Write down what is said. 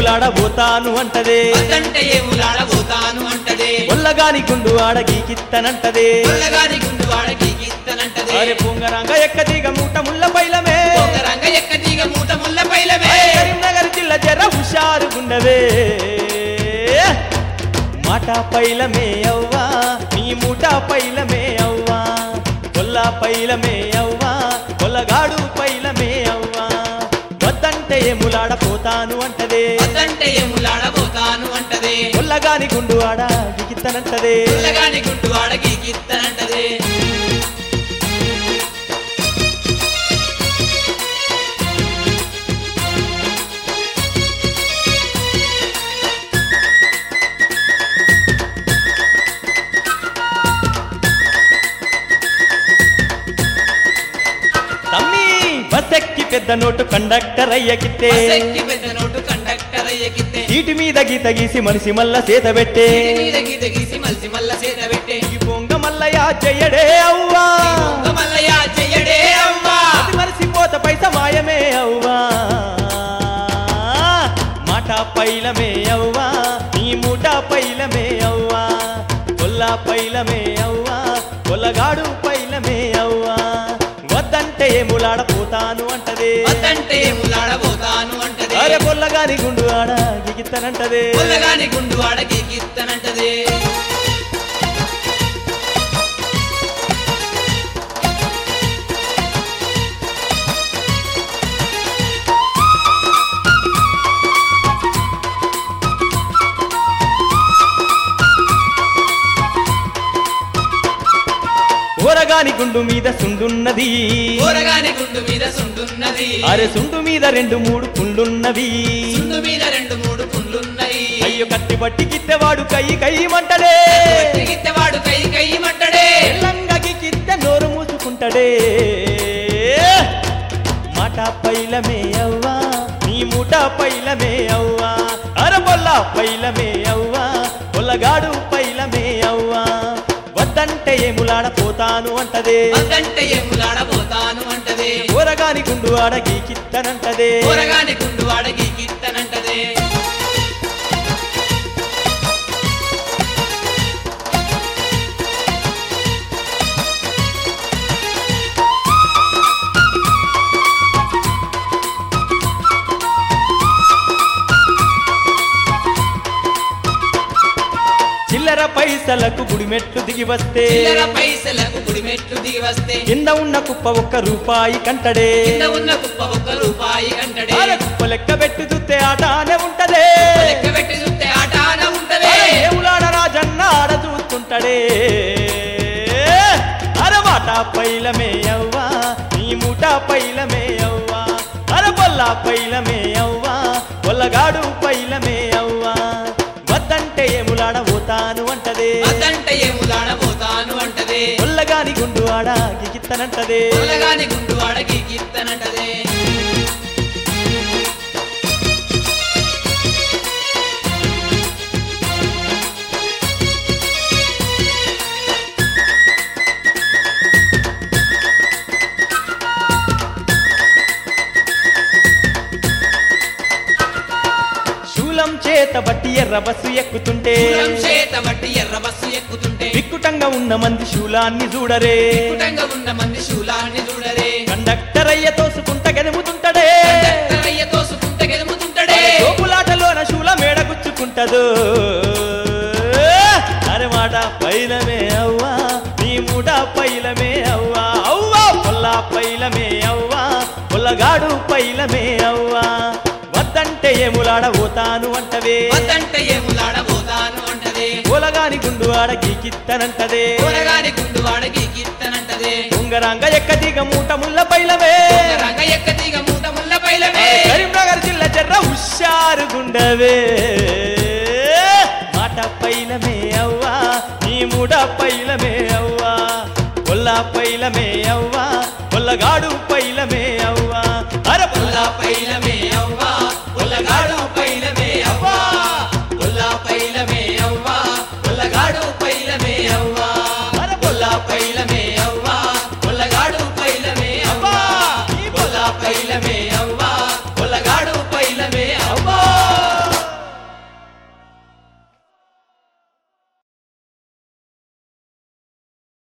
ఏములాడబోతాను అంటదే వద్దంటే ఏములాడబోతాను అంటదే ఒల్లగాని గుండు ఆడగీకిత్తనంటదే ఒళ్ళగాని గుండు వాడకి గీత్తనంటదే అరే పొంగరంగ ఎక్కదిగ మూట ముళ్ళ పైలమే రంగ ఎక్కదీగ మూట ముళ్ళ పైలమే కరీంనగర్ జిల్లా జర హుషారు గుండవే మాట పైలమే అవ్వా నీ మూట పైలమే అవ్వా కొల్ల పైలమే అవ్వా కొల్లగాడు పైలమే అవ్వా వద్దంటే ఏములాడపోతాను అంటదే వద్దంటే ఏములాడబోతాను అంటదే కొల్లగాని గుండు ఆడ గిగిత్తనంటదే ఒళ్ళగాని గుండు వాడకి గీత్తనంటదే తమ్మి బస్సెక్కి పెద్ద నోటు కండక్టర్ అయ్యకిత్తే బస్సెక్కి పెద్ద నోటు కండక్టర్ అయ్యకిత్తే సీటు మీద గీత గీసి మనిషి మల్ల సేత పెట్టే ఇంటి మీద గీత గీసి మలిసి మల్ల సేత పెట్టే ఈ పొంగ మల్లయ్య చెయ్యడే అవ్వా దొంగ మల్లయ్య చెయ్యడే అవ్వా అది మరిసిపోత పైస మాయమే అవ్వా మాట పైలమే అవ్వా నీ మూట పైలమే అవ్వా కొల్ల పైలమే అవ్వా కొల్లగాడు పైలమే అవ్వా వద్దంటే ఏములాడపోతాను అంటదే వద్దంటే ఏములాడబోతాను అంటదే అరే పొల్లగాని గుండు ఆడ గిగిత్తనంటదే ఒళ్ళగాని గుండు వాడకి గీత్తనంటదే ఊరగాని గుండు మీద సుండున్నది ఊరగాని గుండు మీద సుండున్నది అరే సుండు మీద 2-3 పుండ్లున్నవి సుండు మీద 2-3 పుండ్లున్నాయి అయ్యో కత్తి బట్టి గిత్తెవాడు కై మంటడే గిత్తెవాడు కై కై మంటడే తెల్లంగకి గిత్తె నోరు మూసుకుంటడే మాట పైలమే అవ్వా నీ మూట పైలమే అవ్వా అరబొల్ల పైలమే అవ్వా పొల్లగాడు పైలమే అవ్వా వద్దంటే ఏములాడపోతాను అంటదే వద్దంటే ఏములాడబోతాను అంటదే ఊరగాని గుండు ఆడ గీకిత్తనంటదే ఊరగాని గుండు వాడకి గీత్తనంటదే చిల్లర పైసలకు గుడిమెట్లు దిగి వస్తే చిల్లర పైసలకు గుడిమెట్లు దిగి వస్తే కింద ఉన్న కుప్ప ₹1 కంటడే కింద ఉన్న కుప్ప ₹1 కంటడే అరే కుప్ప లెక్క పెట్టి చూస్తే ఆటానే ఉంటదే లెక్క పెట్టి చూస్తే ఆటాన ఉంటదే అరే ఏములాడ రాజన్న ఆడ చూస్తుంటడే అరే మాట పైలమే అవ్వా నీ మూట పైలమే అవ్వా అరే బొల్ల పైలమే అవ్వా బొల్లగాడు పైలమే అవ్వా వద్దంటే ఏములాడబోతాను అంటదే వద్దంటే ఏములాడబోతాను అంటదే బొల్లగాని గుండు ఆడ గిగిత్తనంటదే ఒళ్ళగాని గుండు వాడకి గీత్తనంటదే శూలం చేత బట్టి ఎర్ర బస్సు ఎక్కుతుంటే శూలం చేత బట్టి ఎర్ర బస్సు ఎక్కుతుంటే విక్కుటంగా ఉన్న మంది శూలాన్ని చూడరే కుటంగా ఉన్న మంది శూలాన్ని చూడరే కండక్టర్ అయ్య తోసుకుంట గెలుముతుంటడే కండక్టరయ్య తోసుకుంటే గెలుముతుంటడే తోపులాటలోన శూల మేడగుచ్చుకుంటదు అరే మాట పైలమే అవ్వా నీ మూట పైలమే అవ్వా అవ్వా పొల్ల పైలమే అవ్వా పొల్లగాడు పైలమే అవ్వా వద్దంటే ఏములాడబోతాను అంటవే వద్దంటే ఏములాడబోతాను అంటదే పొలగాని గుండు ఆడ గీకిత్తనంటదే ఊరగాని గుండు వాడకి గీత్తనంటదే ఉంగరంగ ఎక్కదిగ మూట ముళ్ళ పైలమే రంగ ఎక్కదీగ మూట ముళ్ళ పైలమే కరీంనగర్ జిల్లా జర్ర హుషారు గుండవే మాట పైలమే అవ్వా నీ మూడ పైలమే అవ్వా కొల్ల పైలమే అవ్వా కొల్లగాడు